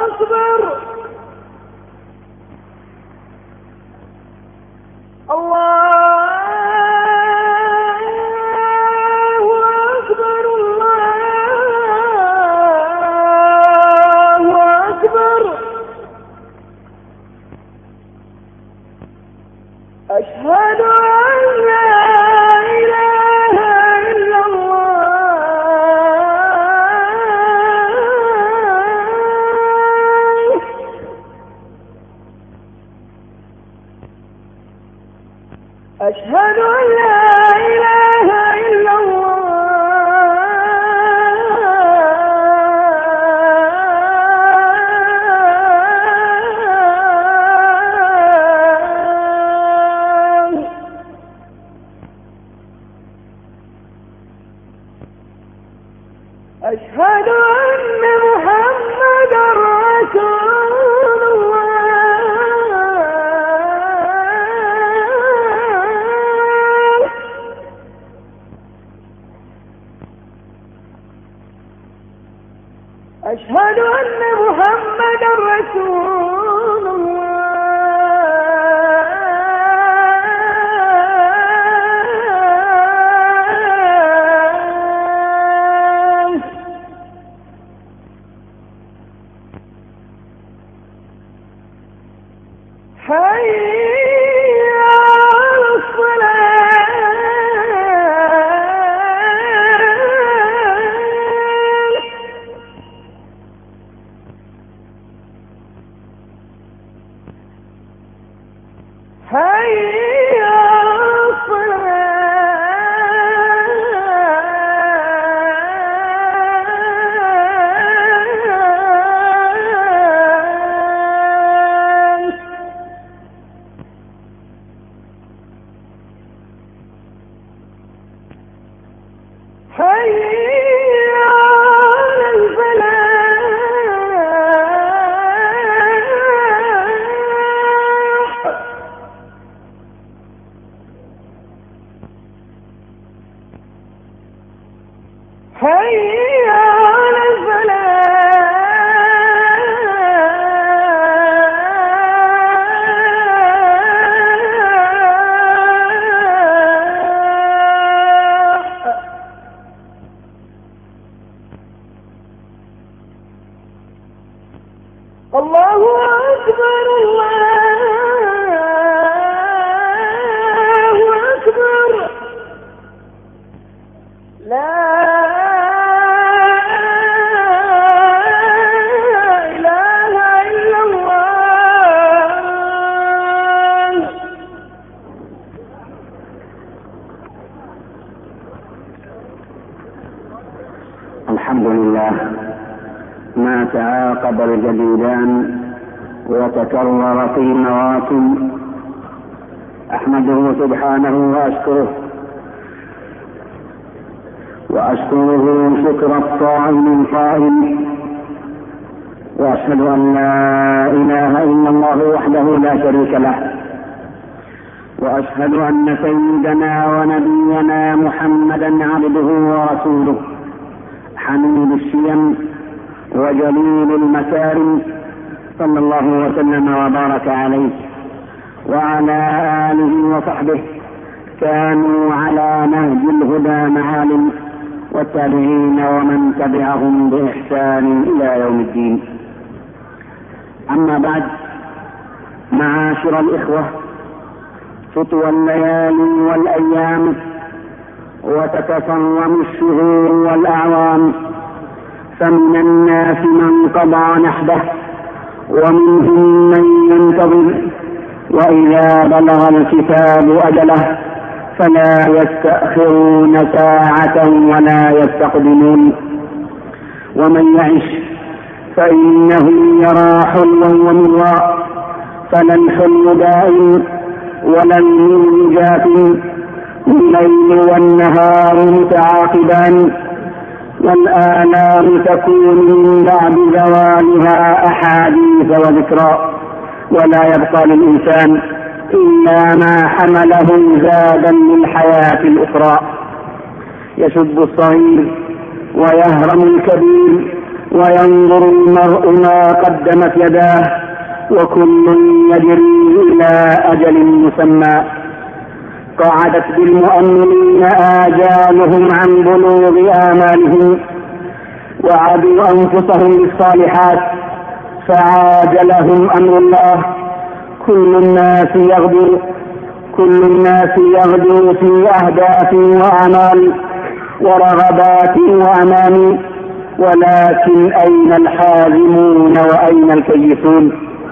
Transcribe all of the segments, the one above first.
أكبر أشهد أن لا إله إلا الله أشهد أن لا إله إلا الله أشهد أن محمدا رسول الله أشهد أن محمدا رسول الله حي على الصلاة حي على حي على الفلاح حي على الله أكبر الله أكبر لا إله إلا الله الحمد لله ما تعاقب الجديدان وتكرر في المواسم. أحمده سبحانه وأشكره شكر الصائم القائم، وأشهد أن لا إله إلا الله وحده لا شريك له، وأشهد أن سيدنا ونبينا محمدا عبده ورسوله حميد الشيم وجليل المكارم، صلى الله وسلم وبارك عليه وعلى آله وصحبه كانوا على نهج الهدى معالم، والتابعين ومن تبعهم بإحسان إلى يوم الدين. أما بعد، معاشر الإخوة، تطوى الليالي والأيام وتتصرم الشهور والأعوام، فمن الناس من قضى نحبه ومنهم من ينتظر، وإذا بلغ الكتاب أجله فلا يستأخرون ساعة ولا يستقدمون. ومن يعش فإنه يرى حلوا ومرا، فلا الحل دائم ولا المر جاف، الليل والنهار متعاقبان، والآلام تكون من بعد زوالها أحاديث وذكرى، ولا يبقى للإنسان إلا ما حمله زادا للحياة الأخرى. يشب الصغير ويهرم الكبير وينظر المرء ما قدمت يداه، وكل يجري إلى أجل مسمى. قعدت بالمؤمنين آجالهم عن بلوغ آمالهم، وعدوا أنفسهم بالصالحات فعاجلهم أمر الله. كل الناس يغدو في أهداف وأعمال ورغبات وأماني، ولكن أين الحازمون وأين الكيسون؟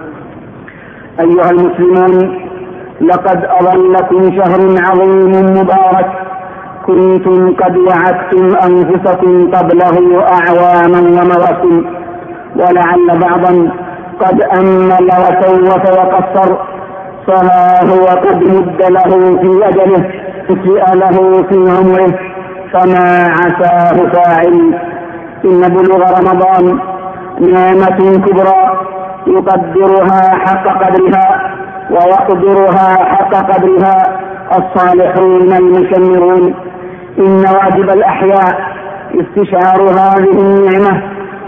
أيها المسلمون، لقد أظلكم شهر عظيم مبارك كنتم قد وعدتم أنفسكم قبله أعواما ومواسم، ولعل بعضا قد أمل وسوف وقصر، فها هو قد مد له في أجله سئ له في عمره، فما عساه فاعل. إن بلوغ رمضان نعمة كبرى يقدرها حق قدرها ويقدرها حق قدرها الصالحون المشمرون. إن واجب الأحياء استشعار هذه النعمة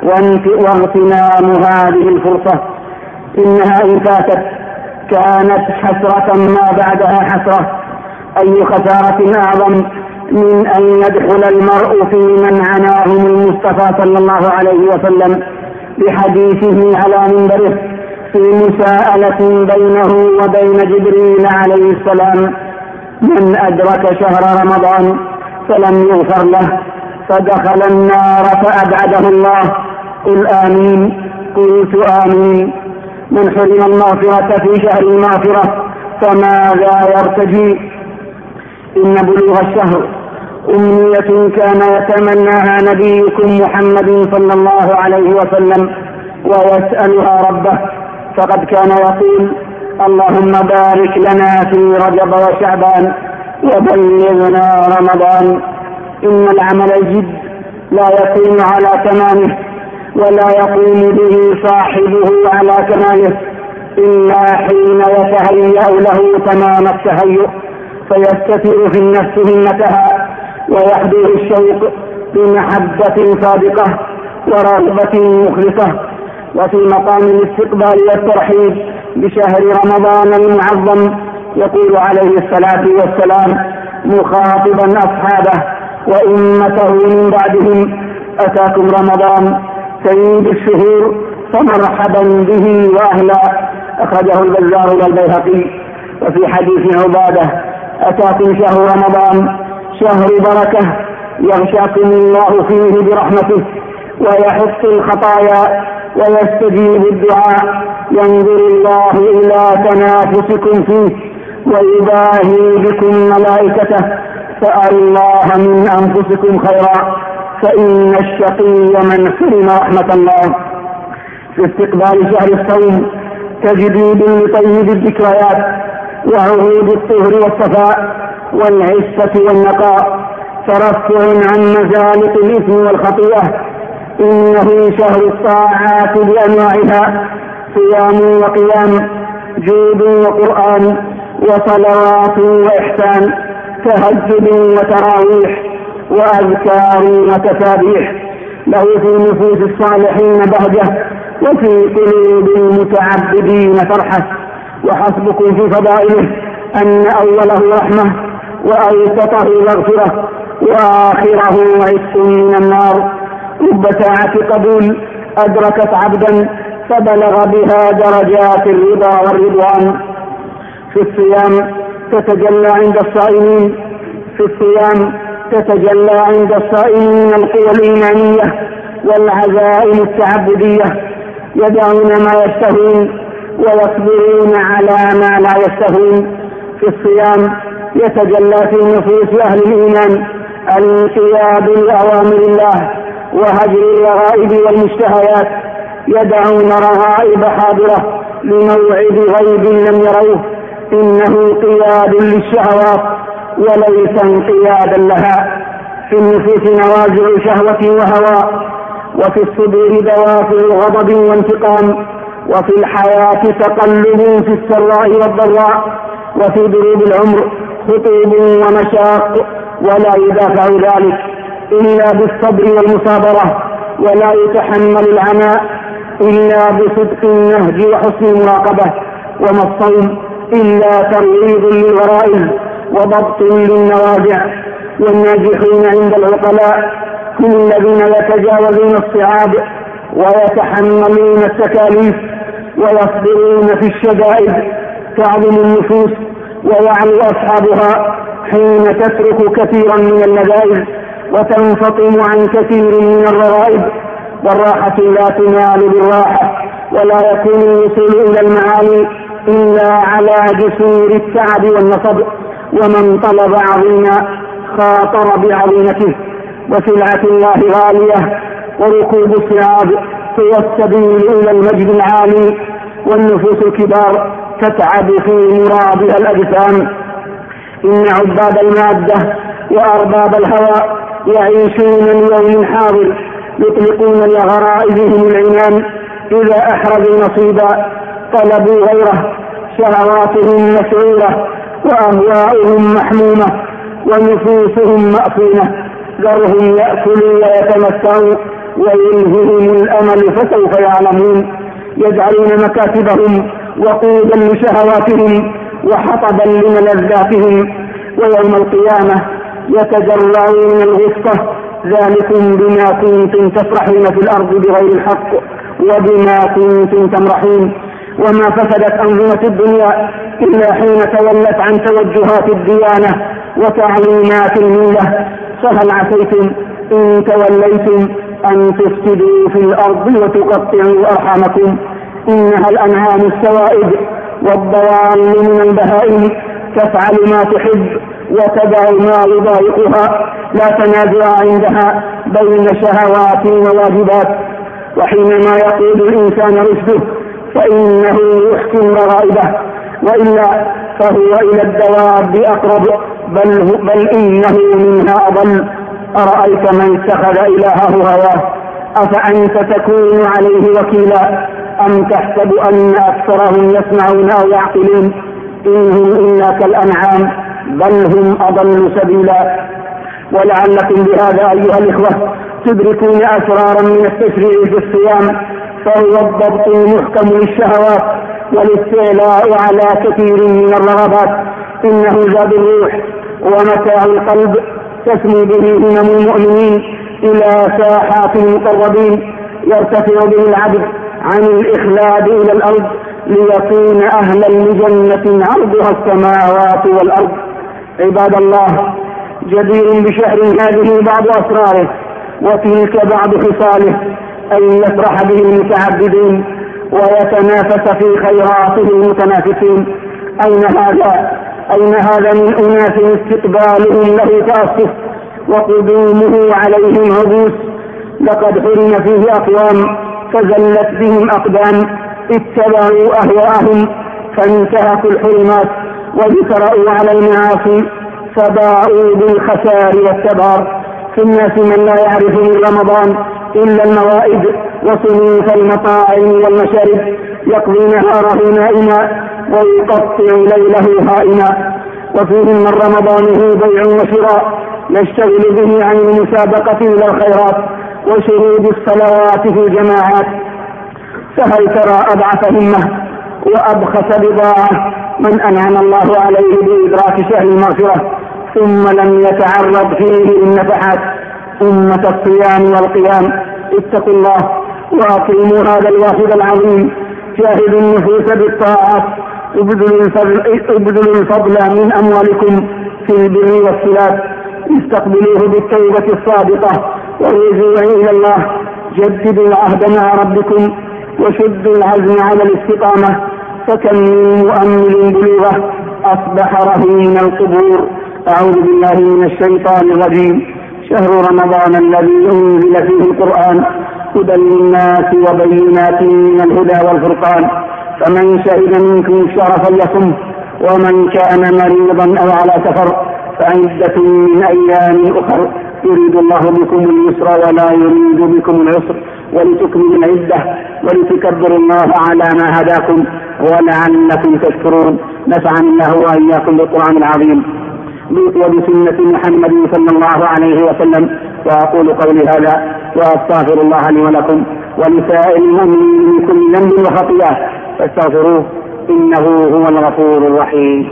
واغتنام هذه الفرصة. إنها إن فاتت كانت حسرة ما بعدها حسرة. أي خسارة أعظم من أن يدخل المرء في من عناهم المصطفى صلى الله عليه وسلم بحديثه على منبره في مساءلة بينه وبين جبريل عليه السلام: من أدرك شهر رمضان فلم يغفر له فدخل النار فأبعده الله. قل آمين. قلت آمين. من حرم المغفرة في شهر المغفرة فماذا يرتجي؟ إن بلوغ الشهر أمنية كان يتمناها نبيكم محمد صلى الله عليه وسلم ويسألها ربه، فقد كان يقول: اللهم بارك لنا في رجب وشعبان وبلغنا رمضان. إن العمل الجد لا يقوم على تمامه ولا يقوم به صاحبه على كماله إلا حين يتهيأ له تمام التهيؤ، فيستتر في النفس همتها ويحضر الشوق بمحبة صادقة ورغبة مخلصة. وفي مقام الاستقبال والترحيب بشهر رمضان المعظم يقول عليه الصلاة والسلام مخاطبا أصحابه وأمته من بعدهم: أتاكم رمضان سيد الشهور فمرحبا به وأهلا. أخرجه البزار والبيهقي. وفي حديث عبادة: أتاكم شهر رمضان شهر بركة يغشاكم الله فيه برحمته ويحط الخطايا ويستجيب الدعاء، ينظر الله إلى تنافسكم فيه ويباهي بكم ملائكته، فأروا الله من أنفسكم خيرا، فإن الشقي من حرم رحمة الله. في استقبال شهر الصوم تجديد لطيب الذكريات وعهود الطهر والصفاء والعفة والنقاء، ترفع عن مزالق الإثم والخطيئة. إنه شهر الطاعات بأنواعها: صيام وقيام، جود وقرآن، وصلوات وإحسان، تهجد وتراويح، وأذكار وتسابيح. له في نفوس الصالحين بهجة وفي قلوب المتعبدين فرحة. وحسبكم في فضائله أن أوله رحمة وأوسطه مغفرة وآخره عتق من النار. رب ساعة قبول أدركت عبدا فبلغ بها درجات الرضا والرضوان. في الصيام تتجلى عند الصائمين القوى الإيمانية والعزائم التعبدية، يدعون ما يشتهون ويصبرون على ما لا يشتهون. في الصيام يتجلى في نفوس أهل الإيمان الانقياد لأوامر الله وهجر الرغائب والمشتهيات، يدعون رغائب حاضرة لموعد غيب لم يروه. إنه قياد للشهوات وليس انقيادا لها. في النفوس نوازع شهوة وهوى، وفي الصدور دوافع غضب وانتقام، وفي الحياة تقلب في السراء والضراء، وفي دروب العمر خطوب ومشاق، ولا يدافع ذلك إلا بالصبر والمصابرة ولا يتحمل العناء إلا بصدق النهج وحسن المراقبة، وما الصوم إلا ترويض للغرائز وضبط للنوازع. والناجحون عند العقلاء هم الذين يتجاوزون الصعاب ويتحملون التكاليف ويصبرون في الشدائد، تعظم النفوس ويعلو أصحابها حين تترك كثيرا من اللذائذ وتنفطم عن كثير من الرغائب. والراحة لا تنال بالراحة، ولا يكون الوصول إلى المعالي إلا على جسور التعب والنصب. ومن طلب عظيما خاطر بعظيمته. وسلعة الله غالية، وركوب الصعاب هو السبيل إلى المجد العالي. والنفوس الكبار تتعب في مرادها الأجسام. إن عباد المادة وأرباب الهوى يعيشون اليوم الحاضر، يطلقون لغرائزهم العنان، إذا أحرزوا نصيبا طلبوا غيره. شهواتهم مسعورة وأهواؤهم محمومة ونفوسهم مأفونة. ذرهم يأكلوا ويتمتعوا ويلههم الأمل فسوف يعلمون. يجعلون مكاتبهم وقودا لشهواتهم وحطبا لملذاتهم، ويوم القيامة يتجرعون الغصة. ذلكم بما كنتم تفرحون في الأرض بغير الحق وبما كنتم تمرحون. وما فسدت أنظمة الدنيا إلا حين تولت عن توجهات الديانة وتعليمات الملة. فهل عسيتم إن توليتم أن تفسدوا في الأرض وتقطعوا أرحامكم؟ إنها الأنعام السوائد والضوال من البهائم تفعل ما تحب وتدع ما يضايقها، لا تنازع عندها بين شهوات وواجبات. وحينما يقود الإنسان رشده فإنه يحسن رغائبه، وإلا فهو إلى الدواب أقرب، بل إنه منها أضل. أرأيت من اتخذ إلهه هواه أفأنت تكون عليه وكيلا أم تحسب أن أكثرهم يسمعون أو يعقلون؟ إنهم إلا كالأنعام بل هم أضل سبيلا. ولعلكم بهذا أيها الإخوة تدركون أسرارا من التشريع في الصيام، فهو الضبط المحكم للشهوات والاستعلاء على كثير من الرغبات. إنه زاد الروح ومتاع القلب تسمو به همم المؤمنين إلى ساحات المقربين، يرتفع به العبد عن الإخلاد إلى الأرض ليكون أهلا لجنة عرضها السماوات والأرض. عباد الله، جدير بشهر هذه بعض أسراره وتلك بعض خصاله، أن يفرح به المتعبدون ويتنافس في خيراته المتنافسين. أين هذا من أناس استقبالهم له تأسف وقدومه عليهم عبوس؟ لقد حرم فيه أقوام فزلت بهم أقدام، اتبعوا أهواءهم فانتهكوا الحرمات وجسروا على المعاصي فباءوا بالخسار والتبار. في الناس من لا يعرف من رمضان إلا الموائد وصنوف المطاعم والمشارب، يقضي نهاره نائما ويقطع ليله هائما. وفيهم من رمضانه بيع وشراء يشتغل به عن المسابقة إلى الخيرات وشهود الصلوات في الجماعات. فهل ترى أضعف همة وأبخس بضاعة من أنعم الله عليه بإدراك شهر المغفرة ثم لم يتعرض فيه للنفحات؟ أمة الصيام والقيام، اتقوا الله وأقيموا هذا الواحد العظيم. جاهدوا النفوس بالطاعات، ابذلوا الفضل من أموالكم في البر والصلات، استقبلوه بالتوبة الصادقة والرجوع إلى الله. جددوا العهد مع ربكم وشدوا العزم على الاستقامة، فكم من مؤمل بلوغه أصبح رهين القبور. أعوذ بالله من الشيطان الرجيم. شهر رمضان الذي أنزل فيه القرآن هدى للناس وبينات من الهدى والفرقان، فمن شهد منكم الشهر فليصم، ومن كان مريضا أو على سفر فعدة من أيام أخر، يريد الله بكم اليسر ولا يريد بكم العسر، ولتكملوا العدة ولتكبروا الله على ما هداكم ولعلكم تشكرون. نفعني الله وإياكم بالقرآن العظيم وبسنة محمد صلى الله عليه وسلم. وأقول قولي هذا وأستغفر الله لي ولكم ولسائر المؤمنين من كل ذنب وخطيئة فاستغفروه إنه هو الغفور الرحيم.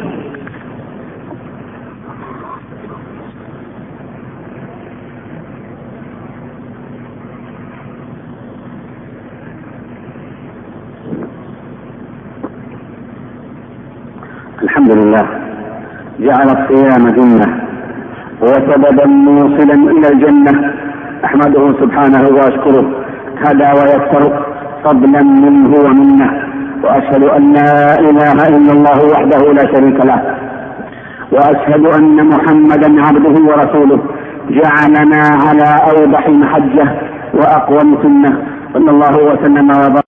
الحمد لله جعل الصيام جنة وسببا موصلا إلى الجنة، أحمده سبحانه وأشكره هدى ويسر فضلا منه ومنه، وأشهد أن لا إله إلا الله وحده لا شريك له، وأشهد أن محمدا عبده ورسوله جعلنا على أوضح محجة وأقوم سنة، صلى الله وسلم وبارك